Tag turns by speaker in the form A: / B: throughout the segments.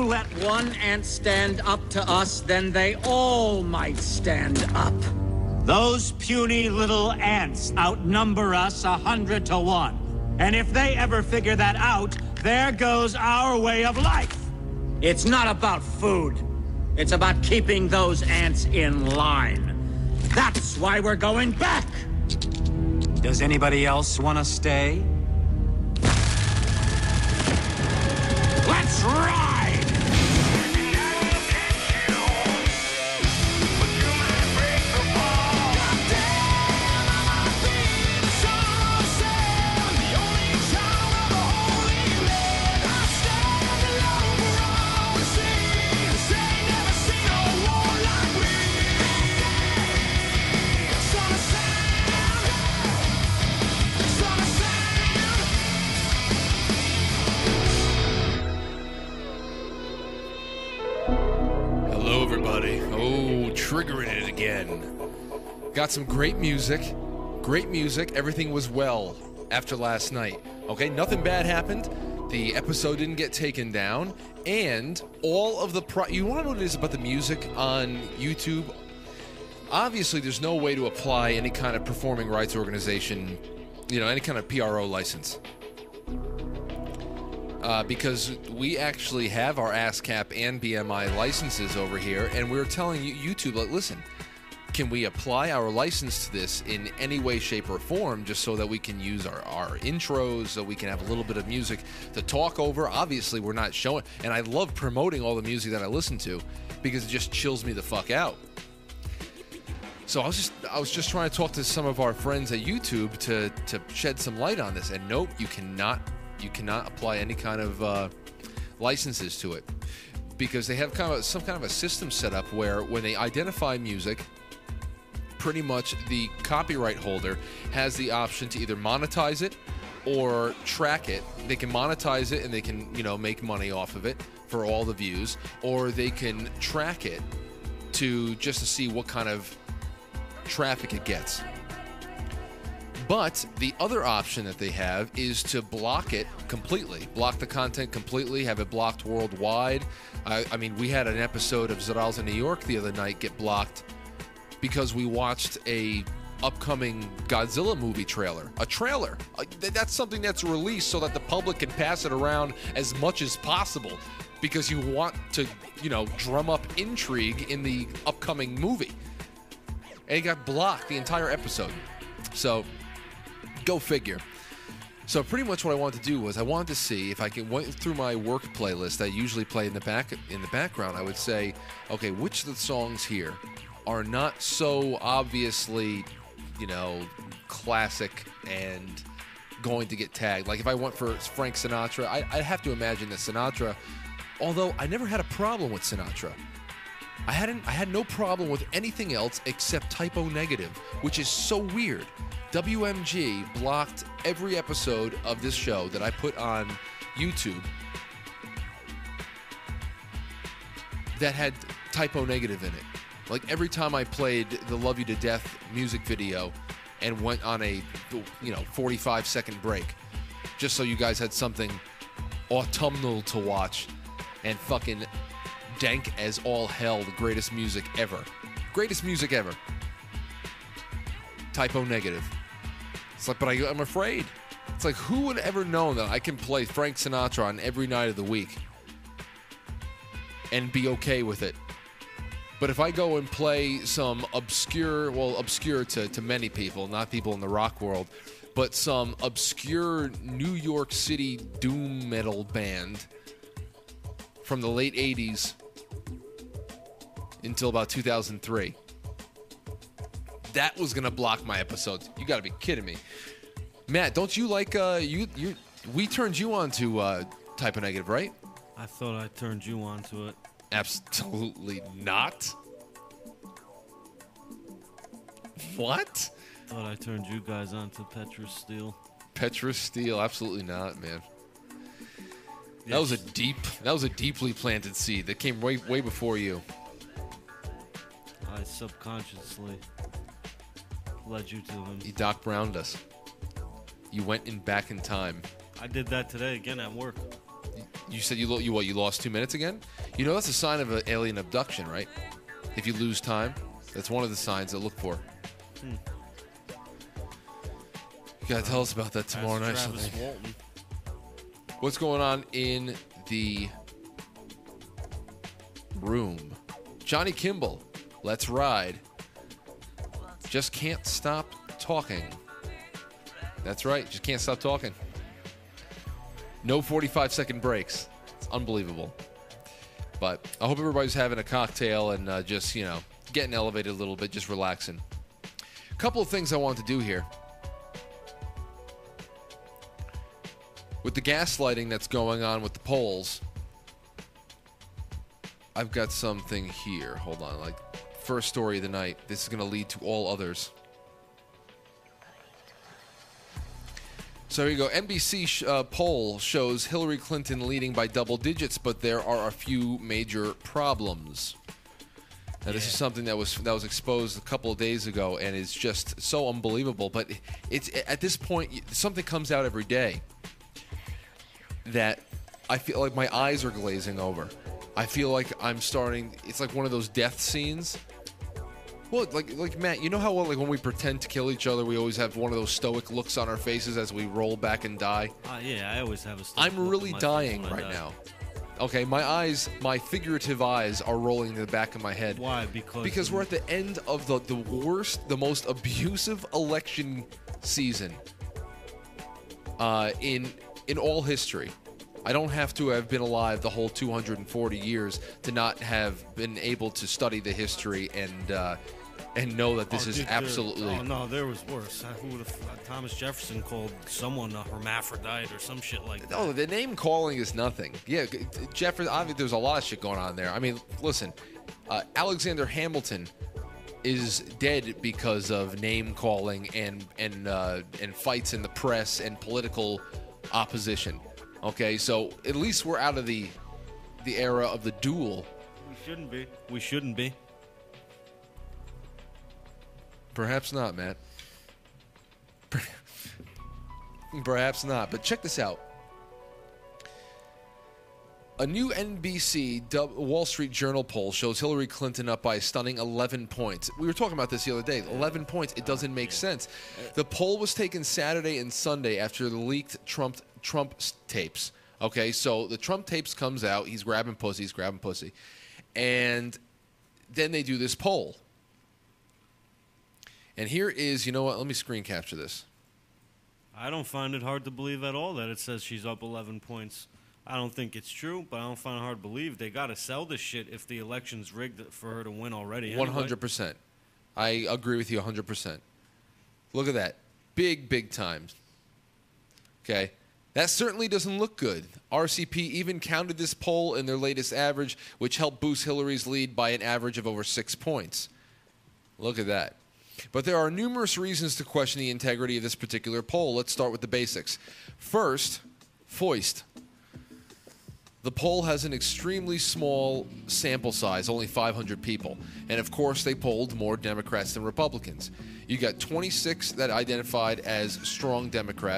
A: you let one ant stand up to us, then they all might stand up. Those puny little ants outnumber us 100 to 1. And if they ever figure that out, there goes our way of life. It's not about food. It's about keeping those ants in line. That's why we're going back. Does anybody else want to stay? Let's ride!
B: Triggering it again. Got some great music. Great music. Everything was well after last night. Okay, nothing bad happened. The episode didn't get taken down. And all of the... you want to know what it is about the music on YouTube? Obviously, there's no way to apply any kind of performing rights organization, any kind of PRO license. Because we actually have our ASCAP and BMI licenses over here, and we're telling YouTube, like, listen, can we apply our license to this in any way, shape, or form just so that we can use our intros, so we can have a little bit of music to talk over? Obviously, we're not showing, and I love promoting all the music that I listen to because it just chills me the fuck out. So I was just trying to talk to some of our friends at YouTube to shed some light on this, and nope, you cannot apply any kind of licenses to it because they have some kind of a system set up where when they identify music, pretty much the copyright holder has the option to either monetize it or track it. They can monetize it and they can, make money off of it for all the views, or they can track it to see what kind of traffic it gets. But the other option that they have is to block it completely, block the content completely, have it blocked worldwide. I mean, we had an episode of Zeralza New York the other night get blocked because we watched a upcoming Godzilla movie trailer. A trailer. That's something that's released so that the public can pass it around as much as possible because you want to, drum up intrigue in the upcoming movie. And it got blocked the entire episode. So... go figure. So pretty much what I wanted to do was I wanted to see if I can went through my work playlist I usually play in the background. I would say, okay, which of the songs here are not so obviously, classic and going to get tagged. Like if I went for Frank Sinatra, I'd have to imagine that Sinatra, although I never had a problem with Sinatra. I had no problem with anything else except Typo Negative, which is so weird. WMG blocked every episode of this show that I put on YouTube that had Typo Negative in it. Like every time I played the Love You to Death music video and went on a 45-second break just so you guys had something autumnal to watch and fucking dank as all hell, the greatest music ever. Greatest music ever. Typo Negative. It's like, but I'm afraid. It's like, who would ever know that I can play Frank Sinatra on every night of the week and be okay with it? But if I go and play some obscure to many people, not people in the rock world, but some obscure New York City doom metal band from the late 80s until about 2003, that was gonna block my episodes. You gotta be kidding me. Matt, don't you like we turned you on to Typo Negative, right?
C: I thought I turned you on to it.
B: Absolutely not. What?
C: Thought I turned you guys on to Petrus Steel.
B: Petrus Steel, absolutely not, man. That was a deeply planted seed that came way before you.
C: I subconsciously led you to him.
B: You Doc Browned us. You went back in time.
C: I did that today again at work.
B: You said you lost 2 minutes again? You know that's a sign of an alien abduction, right? If you lose time, that's one of the signs to look for. You gotta tell us about that tomorrow night.
C: Travis Walton.
B: What's going on in the room? Johnny Kimball, let's ride. Just can't stop talking. That's right, just can't stop talking. No 45-second breaks. It's unbelievable. But I hope everybody's having a cocktail and just, getting elevated a little bit, just relaxing. A couple of things I want to do here. With the gaslighting that's going on with the polls, I've got something here. Hold on. First story of the night. This is going to lead to all others. So here you go. NBC poll shows Hillary Clinton leading by double digits, but there are a few major problems. Now, this is something that was exposed a couple of days ago, and is just so unbelievable. But it's at this point, something comes out every day that I feel like my eyes are glazing over. I feel like I'm starting. It's like one of those death scenes. Well, like Matt, you know how when we pretend to kill each other, we always have one of those stoic looks on our faces as we roll back and die.
C: Yeah, I always have a stoic
B: I'm
C: look
B: really
C: on my
B: dying
C: face when I
B: right
C: die.
B: now. Okay, my figurative eyes are rolling in the back of my head.
C: Why?
B: Because we're at the end of the worst, the most abusive election season in all history. I don't have to have been alive the whole 240 years to not have been able to study the history and know that this is absolutely.
C: Oh no, there was worse. Who would have? Thomas Jefferson called someone a hermaphrodite or some shit like that.
B: Oh, the name calling is nothing. Yeah, Jefferson. Obviously, there's a lot of shit going on there. I mean, listen, Alexander Hamilton is dead because of name calling and fights in the press and political opposition. Okay, so at least we're out of the era of the duel.
C: We shouldn't be.
B: Perhaps not, Matt. Perhaps not. But check this out. A new NBC Wall Street Journal poll shows Hillary Clinton up by a stunning 11 points. We were talking about this the other day. 11 points. It doesn't make sense. The poll was taken Saturday and Sunday after the leaked Trump tapes. Okay, so the Trump tapes comes out. He's grabbing pussy. And then they do this poll. And here is, you know what? Let me screen capture this.
C: I don't find it hard to believe at all that it says she's up 11 points. I don't think it's true, but I don't find it hard to believe. They got to sell this shit if the election's rigged for her to win already. Anyway.
B: 100%. I agree with you 100%. Look at that. Big time. Okay. That certainly doesn't look good. RCP even counted this poll in their latest average, which helped boost Hillary's lead by an average of over 6 points. Look at that. But there are numerous reasons to question the integrity of this particular poll. Let's start with the basics. First, Foist. The poll has an extremely small sample size, only 500 people. And of course, they polled more Democrats than Republicans. You got 26 that identified as strong Democrat.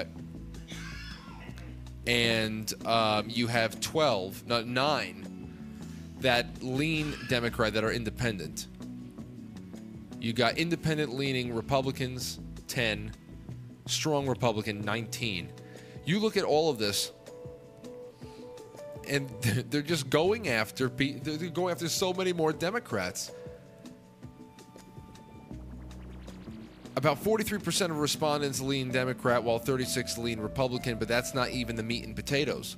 B: And you have 9 that lean Democrat that are independent. You got independent-leaning Republicans, 10. Strong Republican, 19. You look at all of this, and they're just going after they're going after so many more Democrats. About 43% of respondents lean Democrat, while 36% lean Republican, but that's not even the meat and potatoes.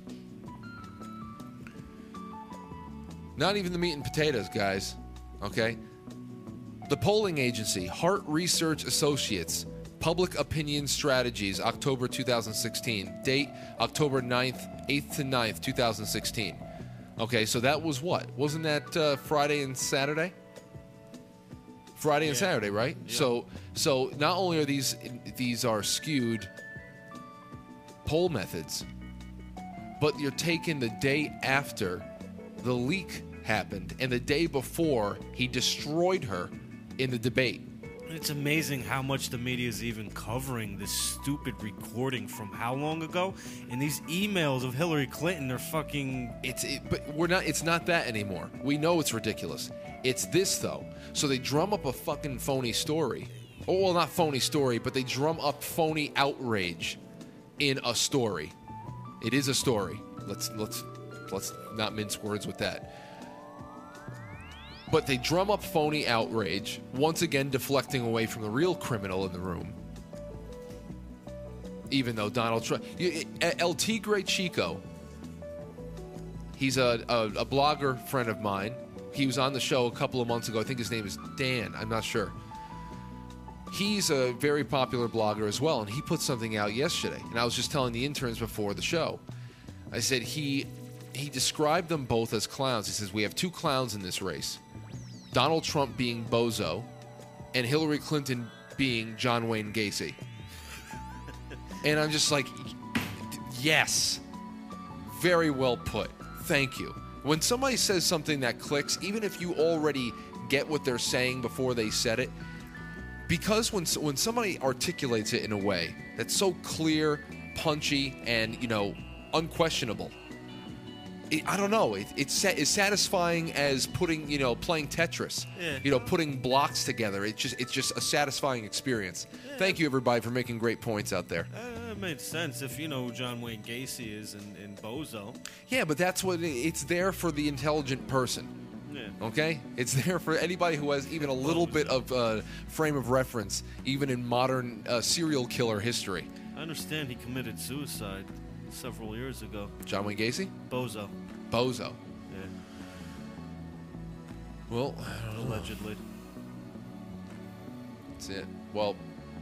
B: Not even the meat and potatoes, guys. Okay? The polling agency, Hart Research Associates, Public Opinion Strategies, October 2016. Date, October 8th to 9th, 2016. Okay, so that was what? Wasn't that Friday and Saturday? Friday and Saturday, right? Yeah. So not only are these are skewed poll methods, but you're taking the day after the leak happened and the day before he destroyed her in the debate.
C: It's amazing how much the media is even covering this stupid recording from how long ago? And these emails of Hillary Clinton are fucking...
B: But we're not. It's not that anymore. We know it's ridiculous. It's this, though. So they drum up a fucking phony story. Oh, well, not phony story, but they drum up phony outrage in a story. It is a story. Let's not mince words with that. But they drum up phony outrage, once again deflecting away from the real criminal in the room. Even though Donald Trump... El Tigre Chico, he's a blogger friend of mine. He was on the show a couple of months ago. I think his name is Dan. I'm not sure. He's a very popular blogger as well, and he put something out yesterday. And I was just telling the interns before the show. I said he described them both as clowns. He says, we have two clowns in this race. Donald Trump being Bozo, and Hillary Clinton being John Wayne Gacy. And I'm just like, yes. Very well put. Thank you. When somebody says something that clicks, even if you already get what they're saying before they said it, because when somebody articulates it in a way that's so clear, punchy, and, unquestionable, I don't know. It's satisfying as playing Tetris.
C: Yeah.
B: Putting blocks together. It's just a satisfying experience. Yeah. Thank you, everybody, for making great points out there.
C: That made sense if you know who John Wayne Gacy is in Bozo.
B: Yeah, but that's what it's there for the intelligent person.
C: Yeah.
B: Okay? It's there for anybody who has even a little bit of frame of reference, even in modern serial killer history.
C: I understand he committed suicide several years ago.
B: John Wayne Gacy?
C: Bozo.
B: Yeah. Well, I don't know.
C: Allegedly.
B: That's it. Well,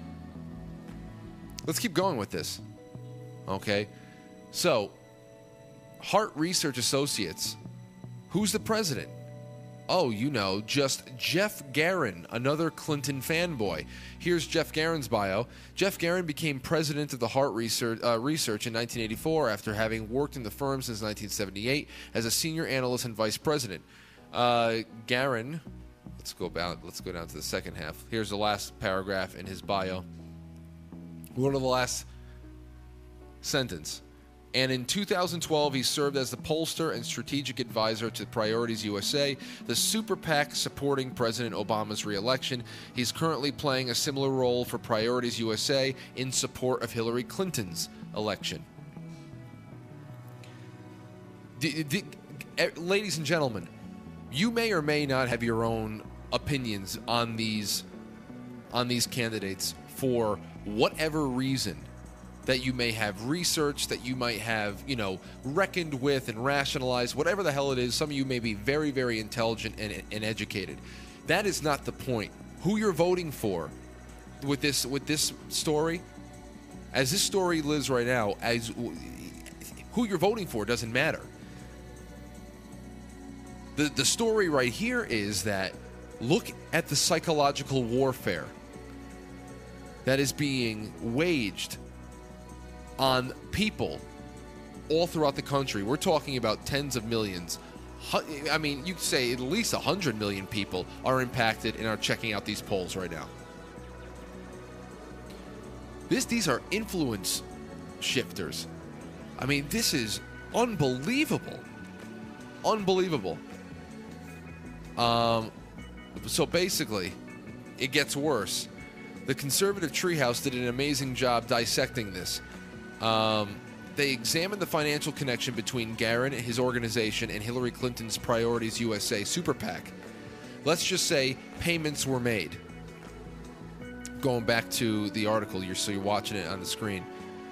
B: let's keep going with this. Okay? So, Hart Research Associates. Who's the president? Oh, just Jeff Garin, another Clinton fanboy. Here's Jeff Garin's bio. Jeff Garin became president of the Hart Research in 1984 after having worked in the firm since 1978 as a senior analyst and vice president. Garin, let's go down to the second half. Here's the last paragraph in his bio. Go to the last sentence. And in 2012, he served as the pollster and strategic advisor to Priorities USA, the super PAC supporting President Obama's re-election. He's currently playing a similar role for Priorities USA in support of Hillary Clinton's election. Ladies and gentlemen, you may or may not have your own opinions on these candidates for whatever reason that you may have researched, that you might have, reckoned with and rationalized, whatever the hell it is. Some of you may be very, very intelligent and educated. That is not the point. Who you're voting for with this story, as this story lives right now, as who you're voting for doesn't matter. The story right here is that look at the psychological warfare that is being waged on people all throughout the country. We're talking about tens of millions. I mean, you could say at least 100 million people are impacted and are checking out these polls right now. These are influence shifters. I mean, this is unbelievable. Unbelievable. So basically, it gets worse. The conservative treehouse did an amazing job dissecting this. They examined the financial connection between Garin and his organization and Hillary Clinton's Priorities USA super PAC. Let's just say payments were made. Going back to the article, you're watching it on the screen.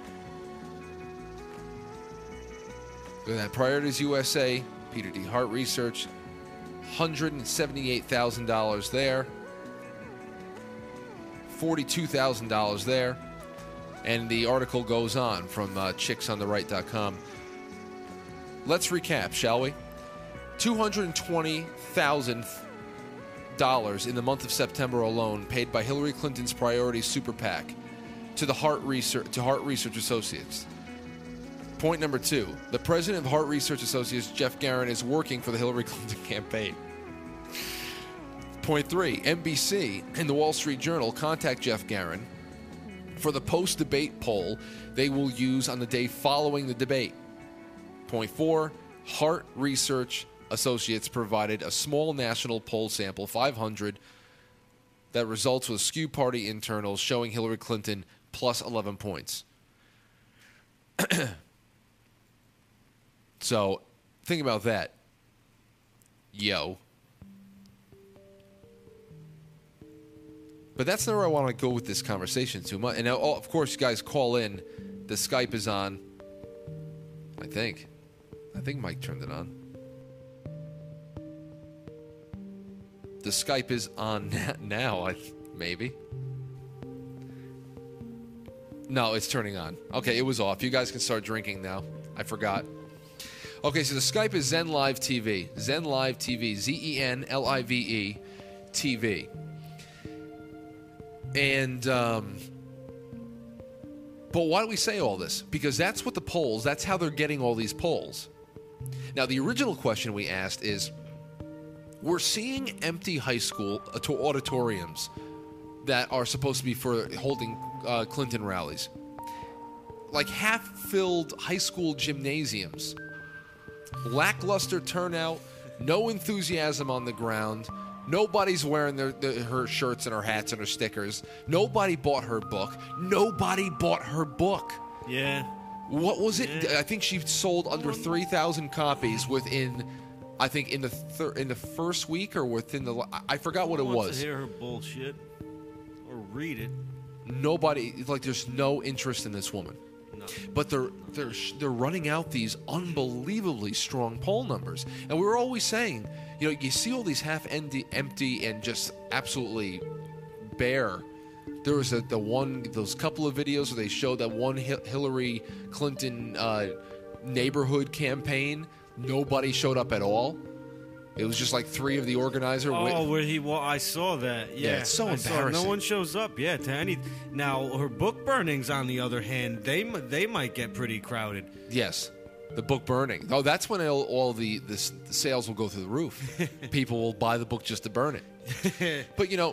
B: Look at that. Priorities USA, Peter D. Hart Research, $178,000 there, $42,000 there. And the article goes on from chicksontheright.com. Let's recap, shall we? $220,000 in the month of September alone paid by Hillary Clinton's Priorities Super PAC to Hart Research Associates. Point number 2. The president of Hart Research Associates, Jeff Garin, is working for the Hillary Clinton campaign. Point 3, NBC and the Wall Street Journal contact Jeff Garin for the post-debate poll they will use on the day following the debate. Point 4, Hart Research Associates provided a small national poll sample, 500, that results with skew party internals showing Hillary Clinton plus 11 points. So, think about that. Yo. But that's not where I want to go with this conversation too much. And now, of course, you guys call in. The Skype is on. I think Mike turned it on. The Skype is on now, maybe. No, it's turning on. Okay, it was off. You guys can start drinking now. I forgot. Okay, so the Skype is Zen Live TV. Zen Live TV. ZenLive TV. And, but why do we say all this? Because that's what the polls, that's how they're getting all these polls. Now, the original question we asked is, we're seeing empty high school auditoriums that are supposed to be for holding Clinton rallies. Like half-filled high school gymnasiums. Lackluster turnout, no enthusiasm on the ground. Nobody's wearing her shirts and her hats and her stickers. Nobody bought her book.
C: Yeah.
B: What was it? Yeah. I think she sold under 3,000 copies within, I think, in the first week or within the... I forgot what it was.
C: Wants to hear her bullshit or read it.
B: Nobody, like, there's no interest in this woman.
C: No.
B: But they're running out these unbelievably strong poll numbers. And we were always saying, you know, you see all these half empty and just absolutely bare. There was those couple of videos where they showed that one Hillary Clinton neighborhood campaign. Nobody showed up at all. It was just like three of the organizers.
C: I saw that. Yeah,
B: it's so embarrassing.
C: No one shows up. Yeah, to any. Now her book burnings, on the other hand, they might get pretty crowded.
B: Yes, the book burning. Oh, that's when all the sales will go through the roof. People will buy the book just to burn it. But you know,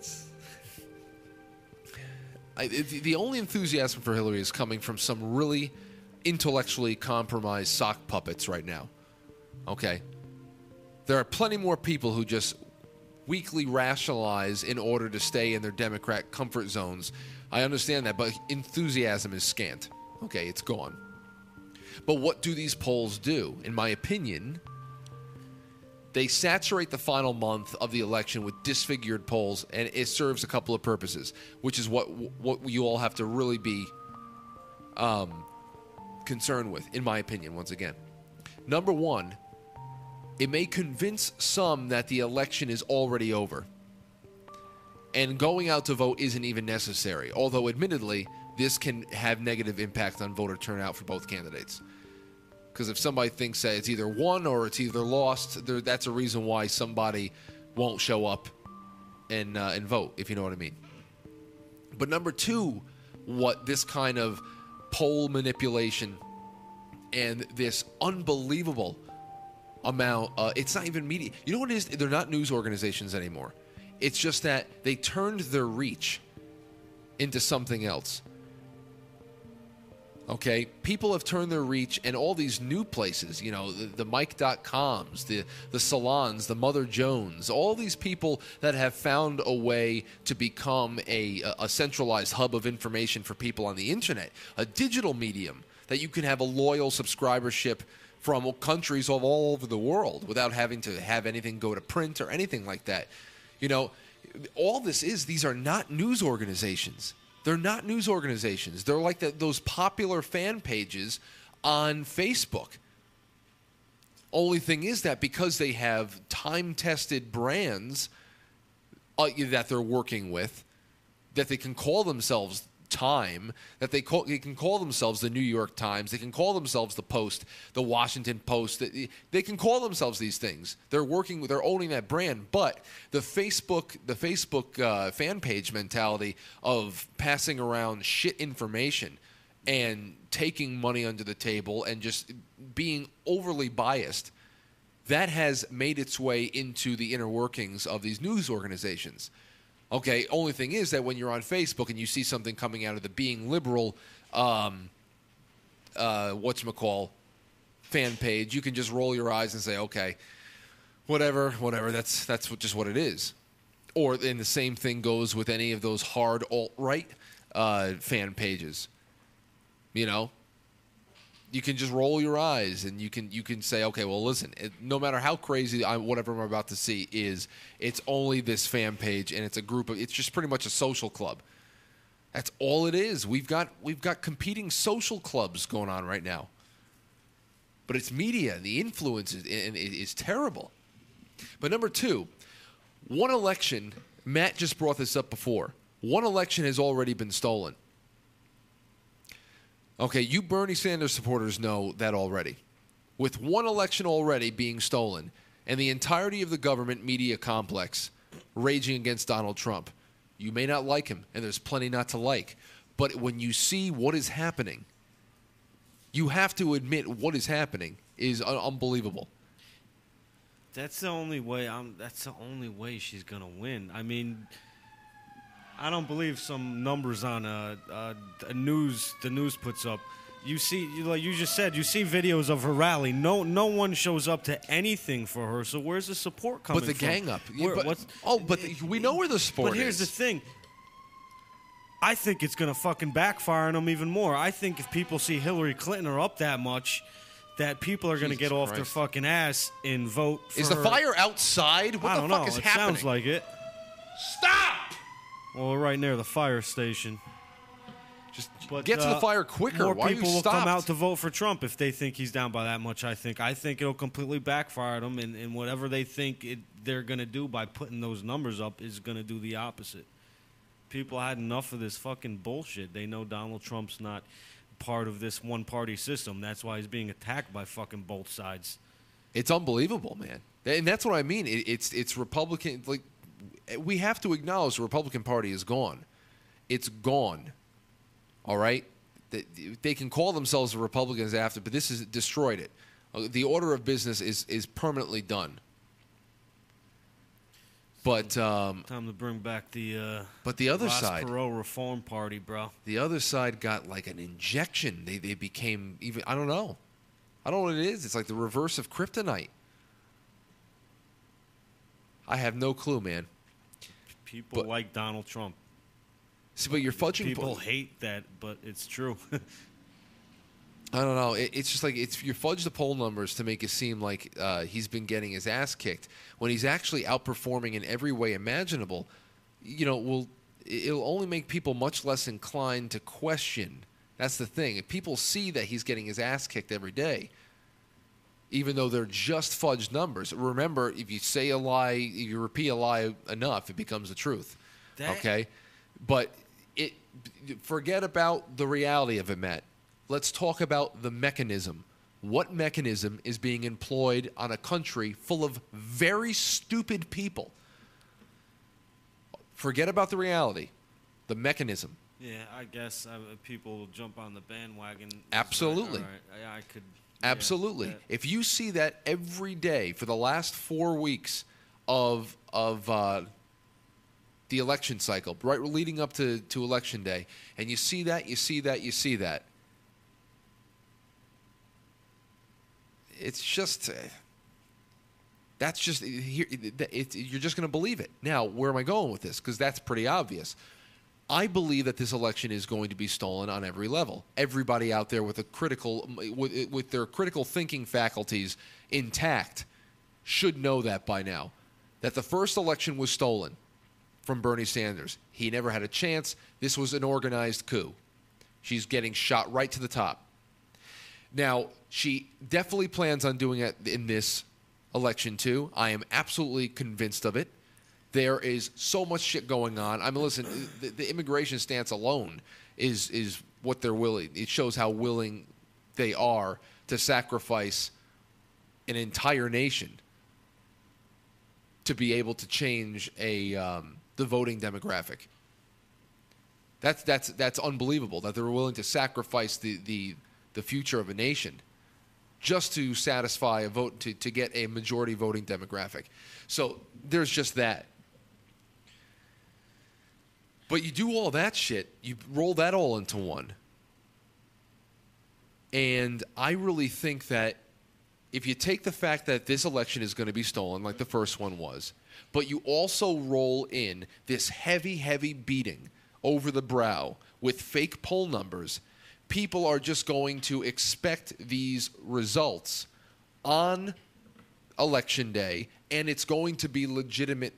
B: the only enthusiasm for Hillary is coming from some really intellectually compromised sock puppets right now. Okay. There are plenty more people who just weakly rationalize in order to stay in their Democrat comfort zones. I understand that, but enthusiasm is scant. Okay, it's gone. But what do these polls do? In my opinion, they saturate the final month of the election with disfigured polls, and it serves a couple of purposes, which is what you all have to really be concerned with, in my opinion, once again. Number one, it may convince some that the election is already over and going out to vote isn't even necessary, although admittedly this can have negative impact on voter turnout for both candidates. Because if somebody thinks that it's either won or it's either lost, that's a reason why somebody won't show up and vote, if you know what I mean. But number two, what this kind of poll manipulation and this unbelievable amount, it's not even media. You know what it is? They're not news organizations anymore. It's just that they turned their reach into something else. Okay? People have turned their reach, and all these new places, you know, the Mike.coms, the salons, the Mother Jones, all these people that have found a way to become a centralized hub of information for people on the internet, a digital medium that you can have a loyal subscribership from countries all over the world without having to have anything go to print or anything like that. You know, all these are not news organizations. They're not news organizations. They're like those popular fan pages on Facebook. Only thing is that because they have time-tested brands that they're working with, that they can call themselves Time, that they can call themselves the New York Times, they can call themselves the Post, the Washington Post, they can call themselves these things. They're owning that brand, but the Facebook fan page mentality of passing around shit information and taking money under the table and just being overly biased that has made its way into the inner workings of these news organizations. Okay, only thing is that when you're on Facebook and you see something coming out of the Being Liberal, whatchamacall, fan page, you can just roll your eyes and say, okay, whatever, that's just what it is. Or then the same thing goes with any of those hard alt-right fan pages. You know? You can just roll your eyes and you can say, okay, well, listen, no matter how crazy whatever I'm about to see is, it's only this fan page and it's a group of, it's just pretty much a social club. That's all it is. We've got competing social clubs going on right now. But it's media. The influence is terrible. But number two, one election, Matt just brought this up before. One election has already been stolen. Okay, you Bernie Sanders supporters know that already. With one election already being stolen and the entirety of the government media complex raging against Donald Trump, you may not like him, and there's plenty not to like. But when you see what is happening, you have to admit what is happening is unbelievable.
C: That's the only way. That's the only way she's gonna win. I mean, I don't believe some numbers on the news puts up. You see, like you just said, you see videos of her rally. No one shows up to anything for her. So where's the support coming from?
B: But the gang up. We know where the support is.
C: But here's the thing. I think it's going to fucking backfire on them even more. I think if people see Hillary Clinton are up that much, that people are going to get off their fucking ass and vote for her.
B: Is the fire outside? What the fuck is happening?
C: Sounds like it.
B: Stop!
C: Well, we're right near the fire station.
B: Just get to the fire quicker.
C: More
B: Why
C: people
B: are you
C: will come
B: stopped?
C: out to vote for Trump if they think he's down by that much, I think. I think it'll completely backfire at them, and whatever they think they're going to do by putting those numbers up is going to do the opposite. People had enough of this fucking bullshit. They know Donald Trump's not part of this one-party system. That's why he's being attacked by fucking both sides.
B: It's unbelievable, man. And that's what I mean. It's Republican. Like, we have to acknowledge the Republican Party is gone. It's gone. All right? They can call themselves the Republicans after, but this has destroyed it. The order of business is permanently done. But
C: time to bring back the
B: other
C: Ross
B: side,
C: Perot Reform Party, bro.
B: The other side got like an injection. They became even. I don't know what it is. It's like the reverse of kryptonite. I have no clue, man.
C: People like Donald Trump.
B: See, but you're fudging.
C: People hate that, but it's true.
B: I don't know. It's just like you fudge the poll numbers to make it seem like he's been getting his ass kicked when he's actually outperforming in every way imaginable. You know, it'll only make people much less inclined to question. That's the thing. If people see that he's getting his ass kicked every day, even though they're just fudged numbers. Remember, if you say a lie, if you repeat a lie enough, it becomes the truth. Okay? But forget about the reality of it, Matt. Let's talk about the mechanism. What mechanism is being employed on a country full of very stupid people? Forget about the reality. The mechanism.
C: Yeah, I guess people will jump on the bandwagon.
B: Absolutely.
C: Right. I could.
B: Absolutely.
C: Yeah.
B: If you see that every day for the last 4 weeks of the election cycle, right leading up to Election Day, and you see that, it's just that's just you're just going to believe it. Now, where am I going with this? Because that's pretty obvious. I believe that this election is going to be stolen on every level. Everybody out there with their critical thinking faculties intact should know that by now. That the first election was stolen from Bernie Sanders. He never had a chance. This was an organized coup. She's getting shot right to the top. Now, she definitely plans on doing it in this election, too. I am absolutely convinced of it. There is so much shit going on. I mean, listen, the immigration stance alone is what they're willing. It shows how willing they are to sacrifice an entire nation to be able to change the voting demographic. That's unbelievable that they're willing to sacrifice the future of a nation. just to satisfy a vote, to get a majority voting demographic. So there's just that. But you do all that shit, you roll that all into one. And I really think that if you take the fact that this election is going to be stolen like the first one was, but you also roll in this heavy, heavy beating over the brow with fake poll numbers, people are just going to expect these results on Election Day, and it's going to be a legitimate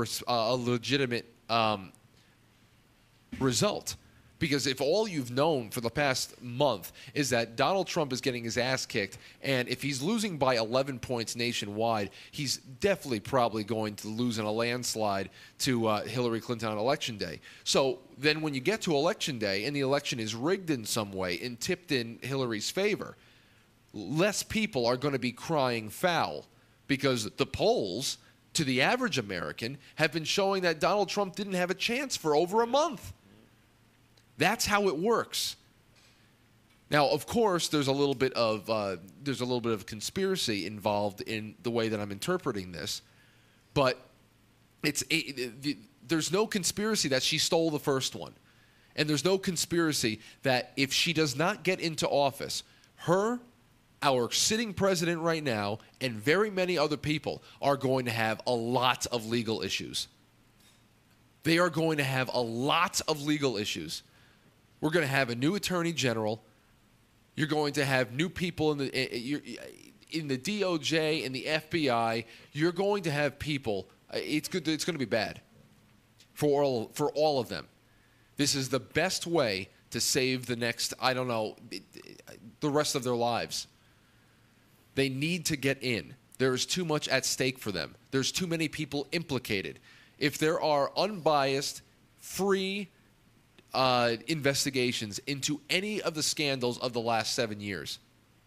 B: result. Because if all you've known for the past month is that Donald Trump is getting his ass kicked, and if he's losing by 11 points nationwide, he's definitely probably going to lose in a landslide to Hillary Clinton on Election Day. So then when you get to Election Day and the election is rigged in some way and tipped in Hillary's favor, less people are going to be crying foul because the polls, to the average American, have been showing that Donald Trump didn't have a chance for over a month. That's how it works. Now, of course, there's a little bit of conspiracy involved in the way that I'm interpreting this, but there's no conspiracy that she stole the first one, and there's no conspiracy that if she does not get into office, our sitting president right now, and very many other people are going to have a lot of legal issues. They are going to have a lot of legal issues. We're going to have a new attorney general. You're going to have new people in the DOJ and the FBI. You're going to have people. It's going to be bad for all of them. This is the best way to save the next, the rest of their lives. They need to get in. There is too much at stake for them. There's too many people implicated. If there are unbiased, free investigations into any of the scandals of the last 7 years.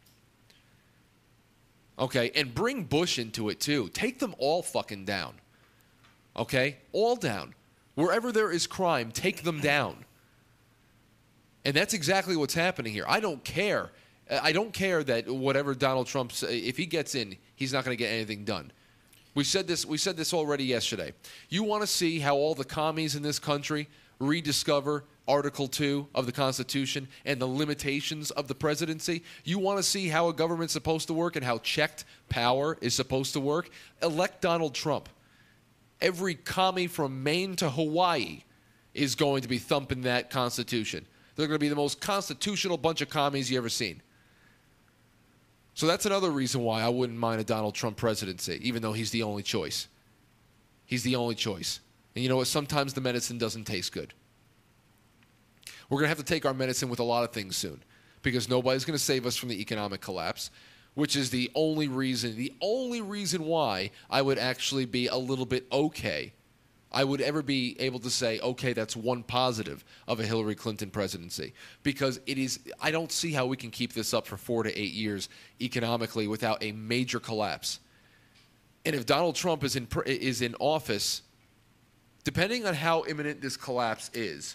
B: Okay, and bring Bush into it too. Take them all fucking down. Okay, all down. Wherever there is crime, take them down. And that's exactly what's happening here. I don't care. I don't care that whatever Donald Trump, if he gets in, he's not going to get anything done. We said this already yesterday. You want to see how all the commies in this country rediscover Article 2 of the Constitution and the limitations of the presidency? You want to see how a government's supposed to work and how checked power is supposed to work? Elect Donald Trump. Every commie from Maine to Hawaii is going to be thumping that Constitution. They're going to be the most constitutional bunch of commies you ever seen. So that's another reason why I wouldn't mind a Donald Trump presidency, even though he's the only choice. He's the only choice. And you know what? Sometimes the medicine doesn't taste good. We're going to have to take our medicine with a lot of things soon because nobody's going to save us from the economic collapse, which is the only reason why I would actually be a little bit okay. I would ever be able to say, okay, that's one positive of a Hillary Clinton presidency, because I don't see how we can keep this up for 4 to 8 years economically without a major collapse. And if Donald Trump is in office, depending on how imminent this collapse is,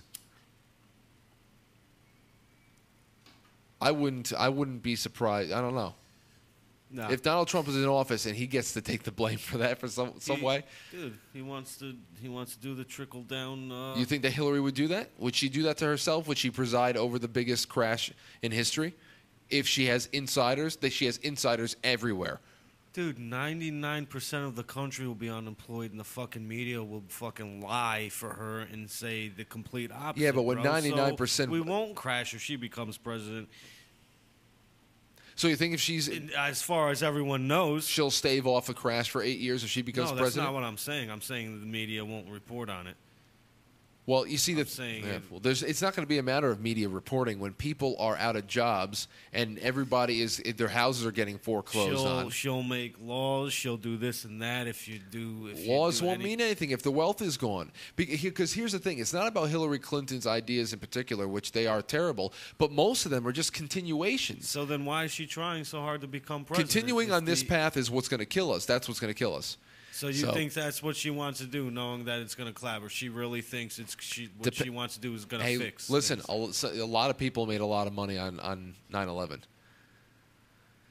B: I wouldn't be surprised. I don't know. No. If Donald Trump is in office and he gets to take the blame for that for some way,
C: dude, he wants to do the trickle down.
B: You think that Hillary would do that? Would she do that to herself? Would she preside over the biggest crash in history? If she has insiders, she has insiders everywhere.
C: Dude, 99% of the country will be unemployed, and the fucking media will fucking lie for her and say the complete opposite.
B: Yeah, but when 99%,
C: so we won't crash if she becomes president.
B: So you think if she's...
C: As far as everyone knows...
B: She'll stave off a crash for 8 years if she becomes president?
C: No, that's not what I'm saying. I'm saying the media won't report on it.
B: Well, you see, it's not going to be a matter of media reporting when people are out of jobs and everybody their houses are getting foreclosed on.
C: She'll make laws. She'll do this and that.
B: Laws won't mean anything if the wealth is gone. Because here's the thing: it's not about Hillary Clinton's ideas in particular, which they are terrible, but most of them are just continuations.
C: So then, why is she trying so hard to become president?
B: Continuing on this path is what's going to kill us. That's what's going to kill us.
C: So you think that's what she wants to do, knowing that it's going to collapse, or she really thinks what she wants to do is going to fix?
B: Listen, a lot of people made a lot of money on 9/11.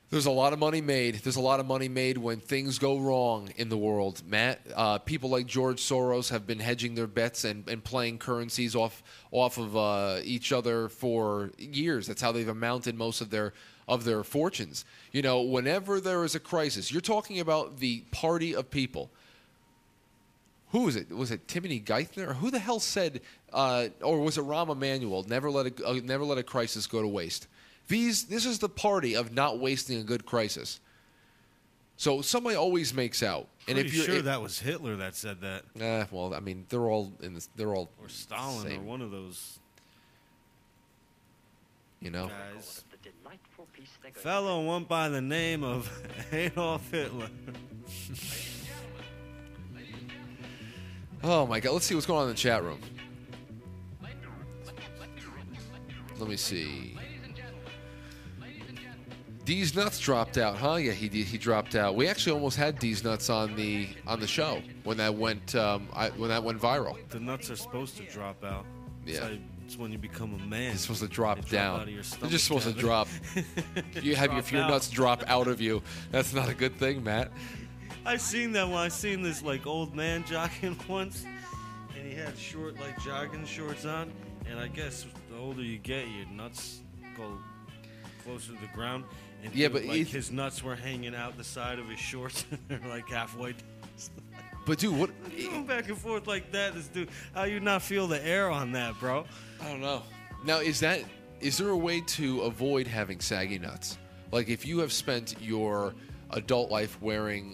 B: There's a lot of money made. There's a lot of money made when things go wrong in the world, Matt. People like George Soros have been hedging their bets and playing currencies off of each other for years. That's how they've amounted most of their fortunes. You know, whenever there is a crisis, you're talking about the party of people. Who was it? Was it Timothy Geithner? Or who the hell said, or was it Rahm Emanuel? Never let a crisis go to waste. This is the party of not wasting a good crisis. So somebody always makes out. And
C: Pretty
B: if you're
C: sure that was Hitler that said that.
B: Well, I mean, they're all in this. They're all
C: or Stalin
B: same,
C: or one of those.
B: You know,
C: guys. Fellow went by the name of Adolf Hitler.
B: Oh my God! Let's see what's going on in the chat room. Let me see. D's Nuts dropped out, huh? Yeah, he dropped out. We actually almost had D's Nuts on the show when that went viral.
C: The nuts are supposed to drop out.
B: Yeah,
C: it's when you become a man.
B: It's supposed to drop down.
C: They're
B: just supposed to drop. If your nuts drop out of you, that's not a good thing, Matt.
C: I seen that when I seen this like old man jogging once, and he had short like jogging shorts on, and I guess the older you get, your nuts go closer to the ground. And
B: yeah,
C: dude,
B: but
C: like his nuts were hanging out the side of his shorts. They're like halfway.
B: But dude, what?
C: Going back and forth like that, this dude. How you not feel the air on that, bro?
B: I don't know. Now, is there a way to avoid having saggy nuts? Like if you have spent your adult life wearing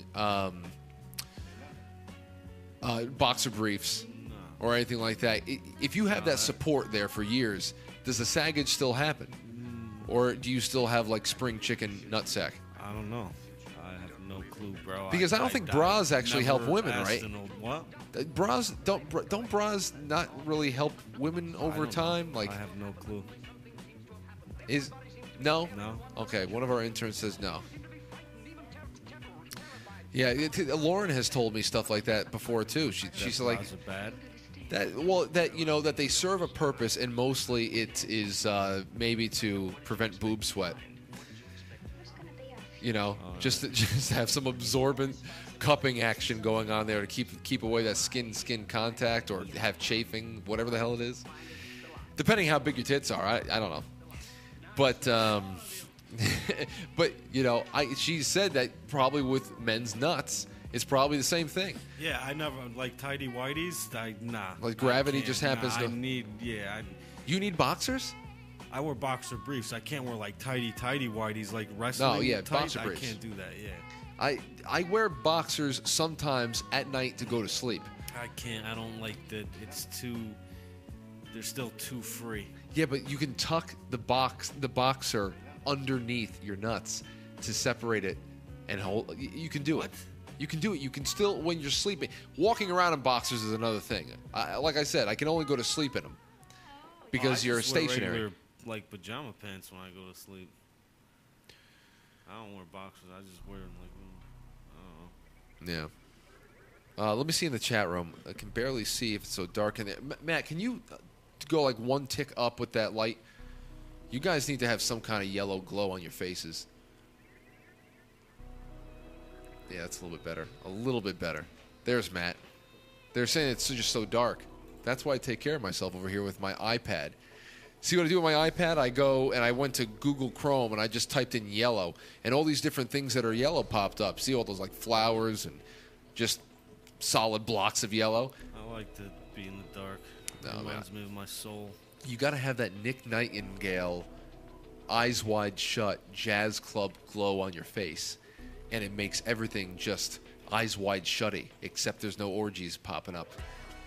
B: boxer briefs or anything like that, if you have that support there for years, does the saggage still happen? Or do you still have like spring chicken nutsack?
C: I don't know. I have no clue, bro.
B: Because I don't think bras actually help women, right?
C: What?
B: Bras don't bras not really help women over time?
C: Know.
B: Like
C: I have no clue.
B: No?
C: No.
B: Okay, one of our interns says no. Yeah, Lauren has told me stuff like that before too. She's like
C: bras are bad.
B: that they serve a purpose, and mostly it is maybe to prevent boob sweat. You know, just to have some absorbent cupping action going on there to keep away that skin contact, or have chafing, whatever the hell it is. Depending how big your tits are, I don't know. But but you know, she said that probably with men's nuts, it's probably the same thing.
C: Yeah, I never like tidy whities. Nah.
B: Like gravity just happens to.
C: You
B: need boxers?
C: I wear boxer briefs. I can't wear like tidy whities like wrestling.
B: No, yeah,
C: tight.
B: boxer briefs.
C: I can't do that. Yeah.
B: I wear boxers sometimes at night to go to sleep.
C: I can't. I don't like that. It's too. They're still too free.
B: Yeah, but you can tuck the boxer underneath your nuts to separate it and hold. You can do it. You can do it. You can still, when you're sleeping. Walking around in boxers is another thing. Like I said, I can only go to sleep in them because you're stationary.
C: Regular, like pajama pants when I go to sleep. I don't wear boxers. I just wear them like.
B: Yeah. Let me see in the chat room. I can barely see if it's so dark in there. Matt, can you go like one tick up with that light? You guys need to have some kind of yellow glow on your faces. Yeah, that's a little bit better. A little bit better. There's Matt. They're saying it's just so dark. That's why I take care of myself over here with my iPad. See what I do with my iPad? I go and I went to Google Chrome and I just typed in yellow, and all these different things that are yellow popped up. See all those like flowers and just solid blocks of yellow?
C: I like to be in the dark. It reminds me of my soul.
B: You got to have that Nick Nightingale, eyes wide shut, jazz club glow on your face, and it makes everything just eyes wide shutty, except there's no orgies popping up.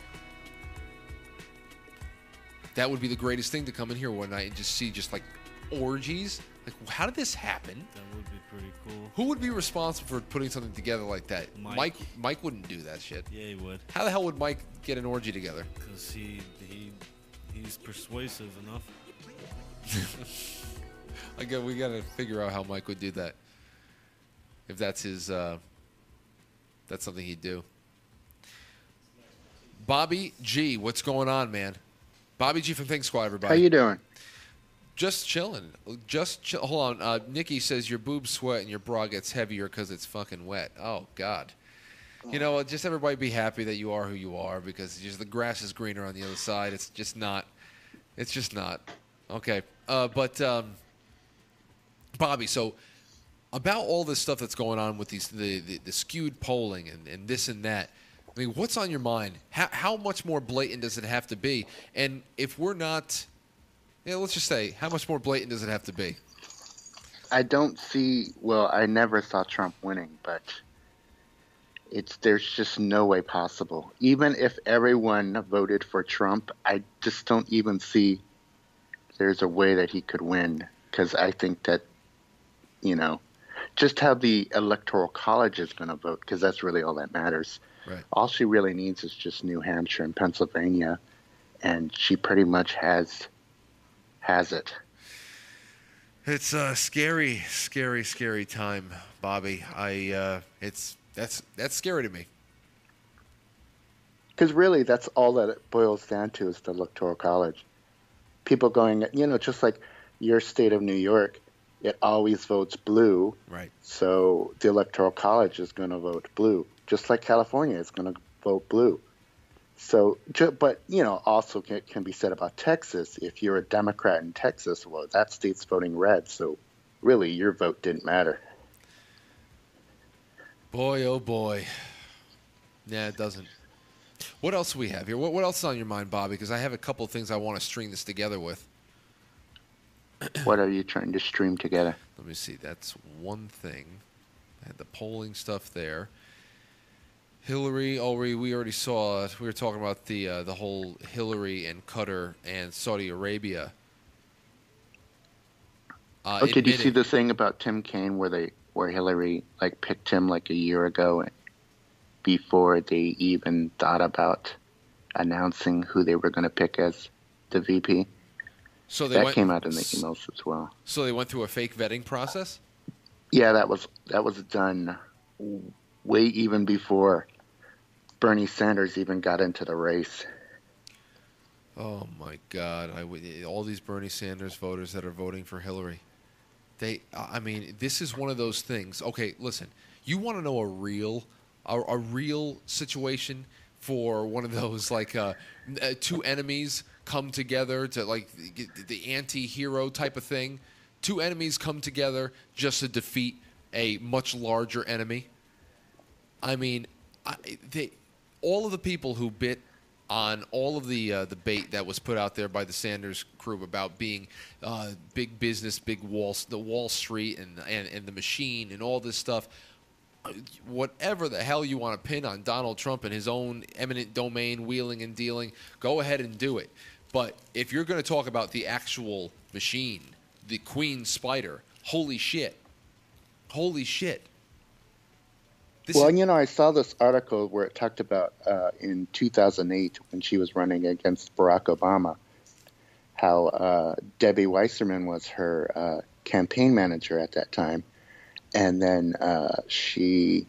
B: That would be the greatest thing to come in here one night and just see just like orgies. Like, how did this happen?
C: That would be pretty cool.
B: Who would be responsible for putting something together like that? Mike wouldn't do that shit.
C: Yeah, he would.
B: How the hell would Mike get an orgy together?
C: Because he's persuasive enough.
B: Again, we got to figure out how Mike would do that. If that's his, that's something he'd do. Bobby G, what's going on, man? Bobby G from Think Squad, everybody.
D: How you doing?
B: Just chilling. Hold on. Nikki says your boobs sweat and your bra gets heavier because it's fucking wet. Oh, God. You know, just everybody be happy that you are who you are because just the grass is greener on the other side. It's just not. It's just not. Okay. But Bobby, so about all this stuff that's going on with the skewed polling and this and that, I mean, what's on your mind? How much more blatant does it have to be? And if we're not, let's just say, how much more blatant does it have to be?
D: I don't see. Well, I never saw Trump winning, but there's just no way possible. Even if everyone voted for Trump, I just don't even see there's a way that he could win. Because I think that, just how the Electoral College is going to vote, because that's really all that matters.
B: Right.
D: All she really needs is just New Hampshire and Pennsylvania, and she pretty much has it.
B: It's a scary, scary, scary time, Bobby. That's scary to me.
D: Because really, that's all that it boils down to is the Electoral College. People going, just like your state of New York, it always votes blue.
B: Right.
D: So the Electoral College is going to vote blue, just like California is going to vote blue. So, but, also can be said about Texas. If you're a Democrat in Texas, well, that state's voting red. So really, your vote didn't matter.
B: Boy, oh boy. Yeah, it doesn't. What else do we have here? What else is on your mind, Bobby? Because I have a couple of things I want to string this together with.
D: What are you trying to stream together?
B: Let me see. That's one thing. I had the polling stuff there. Hillary, we already saw it. We were talking about the whole Hillary and Qatar and Saudi Arabia.
D: Did you see the thing about Tim Kaine where Hillary picked him a year ago before they even thought about announcing who they were going to pick as the VP?
B: So
D: that came out in the emails as well.
B: So they went through a fake vetting process?
D: Yeah, that was done way even before Bernie Sanders even got into the race.
B: Oh my God! All these Bernie Sanders voters that are voting for Hillary, this is one of those things. Okay, listen, you want to know a real situation for one of those two enemies come together to the anti-hero type of thing. Two enemies come together just to defeat a much larger enemy. I mean, all of the people who bit on all of the bait that was put out there by the Sanders crew about being big business, the Wall Street and the machine and all this stuff. Whatever the hell you want to pin on Donald Trump and his own eminent domain wheeling and dealing, go ahead and do it. But if you're going to talk about the actual machine, the Queen Spider, holy shit.
D: I saw this article where it talked about in 2008 when she was running against Barack Obama, how Debbie Weiserman was her campaign manager at that time. And then the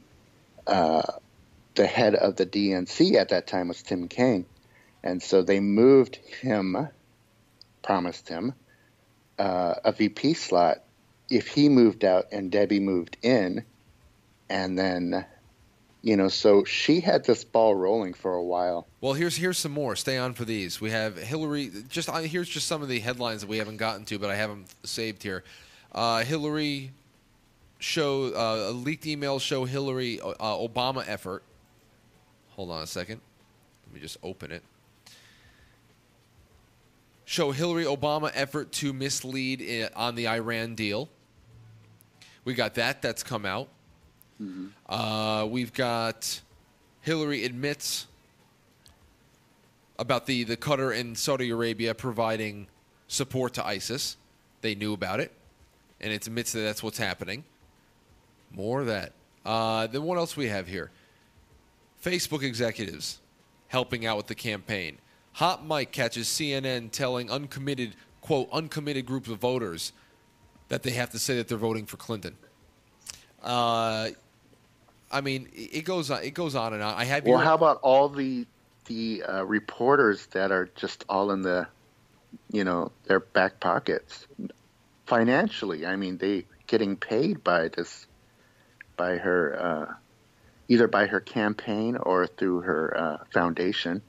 D: head of the DNC at that time was Tim Kaine. And so they promised him a VP slot if he moved out and Debbie moved in. And then, so she had this ball rolling for a while.
B: Well, here's some more. Stay on for these. We have Hillary. Here's just some of the headlines that we haven't gotten to, but I have them saved here. Hillary a leaked emails show Hillary Obama effort. Hold on a second. Let me just open it. Show Hillary Obama effort to mislead on the Iran deal. We got that. That's come out. Mm-hmm. We've got Hillary admits about the Qatar and Saudi Arabia providing support to ISIS. They knew about it, and it admits that that's what's happening. More of that. Then what else we have here? Facebook executives helping out with the campaign. Hot Mike catches CNN telling uncommitted groups of voters that they have to say that they're voting for Clinton. It goes on and on.
D: How about all the reporters that are just all in the their back pockets financially. I mean, they getting paid by her, either by her campaign or through her foundation.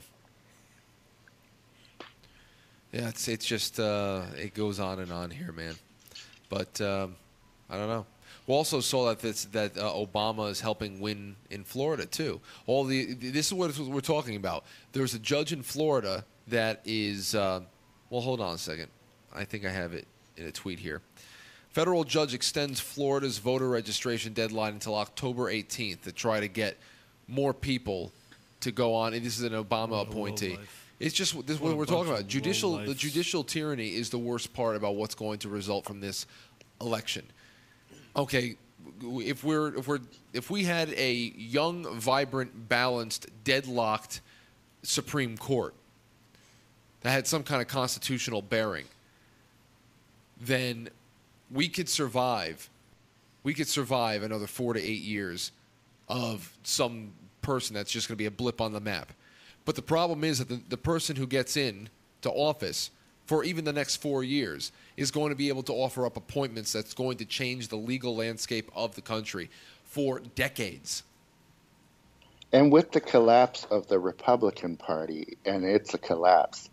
B: Yeah, it's just it goes on and on here, man. But I don't know. We also saw that Obama is helping win in Florida too. This is what we're talking about. There's a judge in Florida that is. Well, hold on a second. I think I have it in a tweet here. Federal judge extends Florida's voter registration deadline until October 18th to try to get more people to go on. And this is an Obama appointee. It's just this is what we're talking about. The judicial tyranny is the worst part about what's going to result from this election. Okay, if we had a young, vibrant, balanced, deadlocked Supreme Court that had some kind of constitutional bearing, then we could survive. We could survive another 4 to 8 years of some person that's just going to be a blip on the map. But the problem is that the person who gets in to office for even the next 4 years is going to be able to offer up appointments that's going to change the legal landscape of the country for decades.
D: And with the collapse of the Republican Party, and it's a collapse,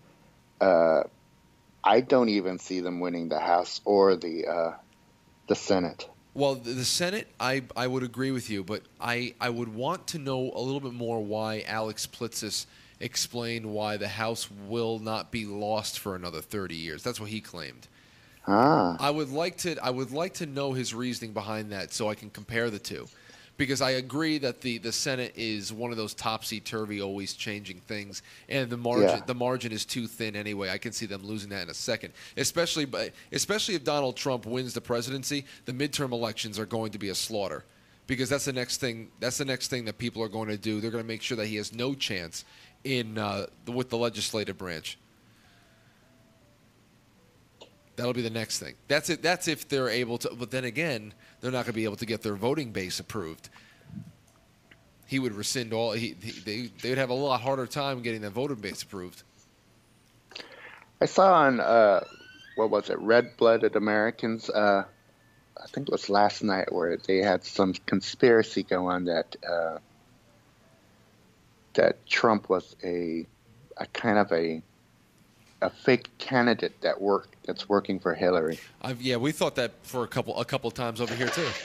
D: I don't even see them winning the House or the Senate.
B: Well, the Senate, I would agree with you, but I would want to know a little bit more why Alex Plitzis explained why the House will not be lost for another 30 years. That's what he claimed. I would like to know his reasoning behind that so I can compare the two. Because I agree that the Senate is one of those topsy-turvy, always changing things, and the margin is too thin anyway. I can see them losing that in a second, especially if Donald Trump wins the presidency. The midterm elections are going to be a slaughter, because that's the next thing. That's the next thing that people are going to do. They're going to make sure that he has no chance with the legislative branch. That'll be the next thing. That's it. That's if they're able to. But then again, they're not going to be able to get their voting base approved. He would rescind all. They would have a lot harder time getting that voting base approved.
D: I saw on what was it, Red Blooded Americans? I think it was last night, where they had some conspiracy go on that Trump was a kind of a fake candidate that's working for Hillary.
B: We thought that for a couple times over here too.